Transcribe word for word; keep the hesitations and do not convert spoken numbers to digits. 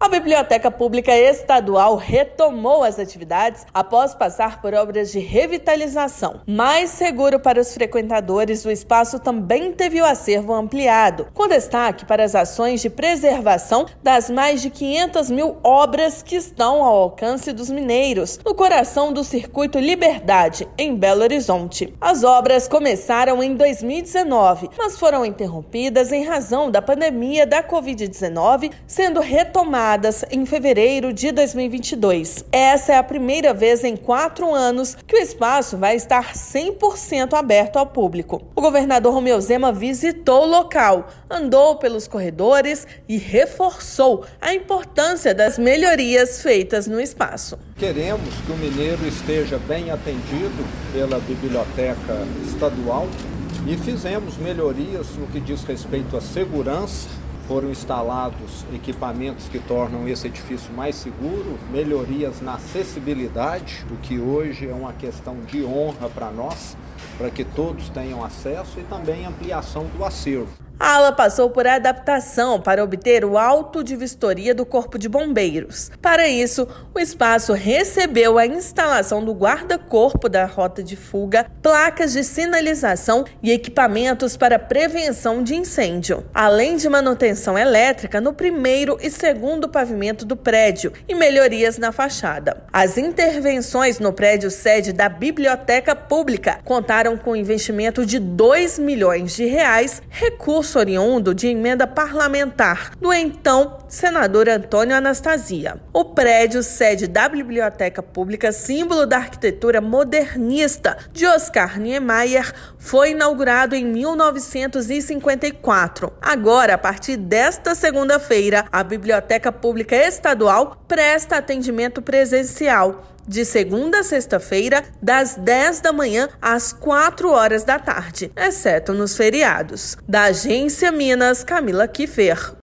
Biblioteca Pública Estadual retomou as atividades após passar por obras de revitalização. Mais seguro para os frequentadores, o espaço também teve o acervo ampliado, com destaque para as ações de preservação das mais de quinhentas mil obras que estão ao alcance dos mineiros, no coração do Circuito Liberdade, em Belo Horizonte. As obras começaram em dois mil e dezenove, mas foram interrompidas em razão da pandemia da covid dezenove, sendo retomadas em fevereiro de dois mil e vinte e dois. Essa é a primeira vez em quatro anos que o espaço vai estar cem por cento aberto ao público. O governador Romeu Zema visitou o local, andou pelos corredores e reforçou a importância das melhorias feitas no espaço. Queremos que o mineiro esteja bem atendido pela Biblioteca Estadual e fizemos melhorias no que diz respeito à segurança. Foram instalados equipamentos que tornam esse edifício mais seguro, melhorias na acessibilidade, o que hoje é uma questão de honra para nós, para que todos tenham acesso, e também ampliação do acervo. A ala passou por adaptação para obter o auto de vistoria do Corpo de Bombeiros. Para isso, o espaço recebeu a instalação do guarda-corpo da rota de fuga, placas de sinalização e equipamentos para prevenção de incêndio, além de manutenção elétrica no primeiro e segundo pavimento do prédio e melhorias na fachada. As intervenções no prédio sede da Biblioteca Pública contaram com investimento de dois milhões de reais, recurso oriundo de emenda parlamentar do então senador Antônio Anastasia. O prédio sede da Biblioteca Pública, símbolo da arquitetura modernista de Oscar Niemeyer, foi inaugurado em mil novecentos e cinquenta e quatro. Agora, a partir desta segunda-feira, a Biblioteca Pública Estadual presta atendimento presencial de segunda a sexta-feira, das dez da manhã às quatro horas da tarde, exceto nos feriados. Da Agência Minas, Camila Kiffer.